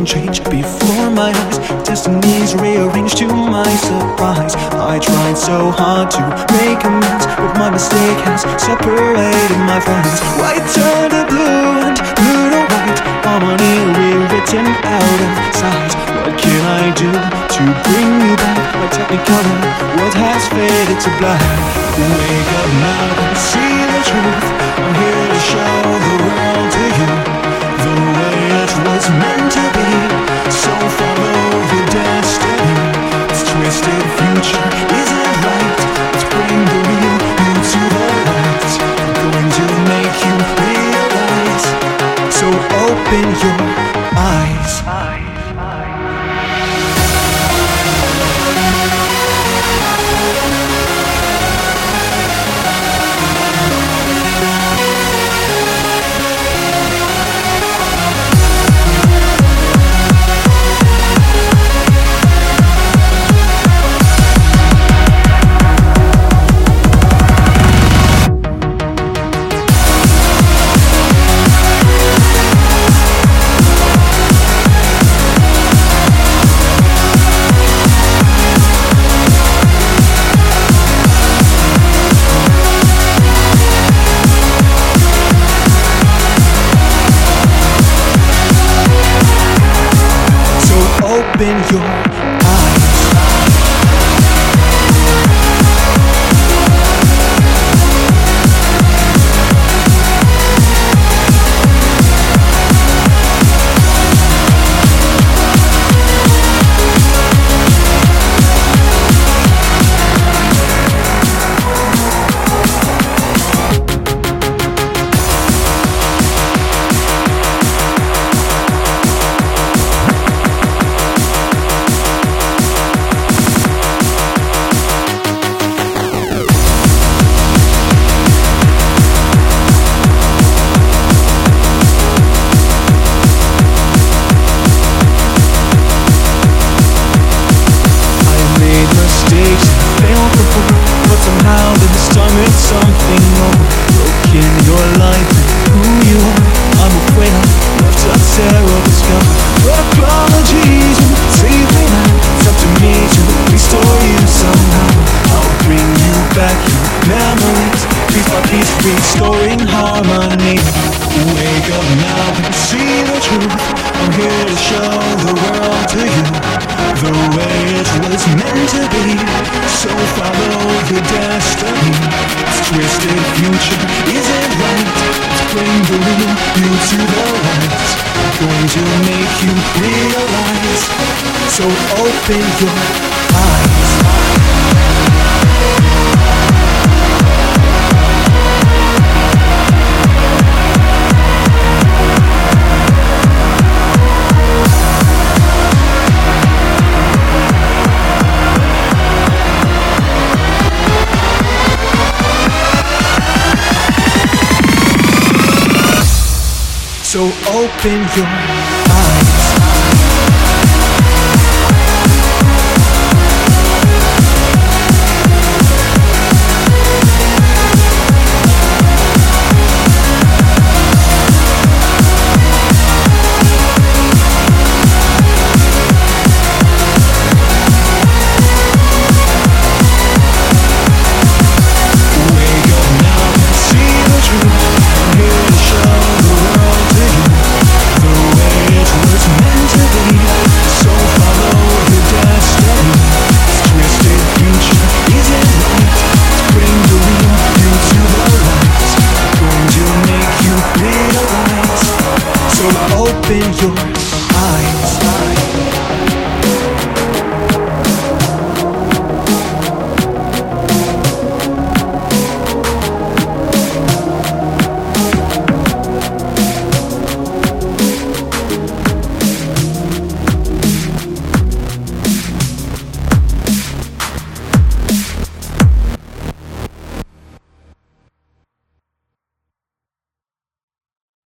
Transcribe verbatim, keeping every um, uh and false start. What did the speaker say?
something changed before my eyes. Destinies rearranged to my surprise. I tried so hard to make amends, but my mistake has separated my friends. White turned to blue and blue to white, harmony rewritten out of sight. What can I do to bring you back? My technicolor world has faded to black. Wake up now and see the truth. I'm here to show the world to you the way it was meant to be. So follow your destiny. This twisted future isn't right. Let's bring the real you to the light. I'm going to make you realize. So open your eyes. Open your eyes. Something more broke in your life and who you are. I'm afraid I left a terrible scar. Apologies and save me now. It's up to me to restore you somehow. I'll bring you back your memories, piece by piece, restoring harmony. Wake up now and see the truth. I'm here to show the world to you the way it was meant to be. So follow your destiny. This twisted future isn't right. Let's bring the real you to the light. I'm going to make you realize. So open your eyes. So open your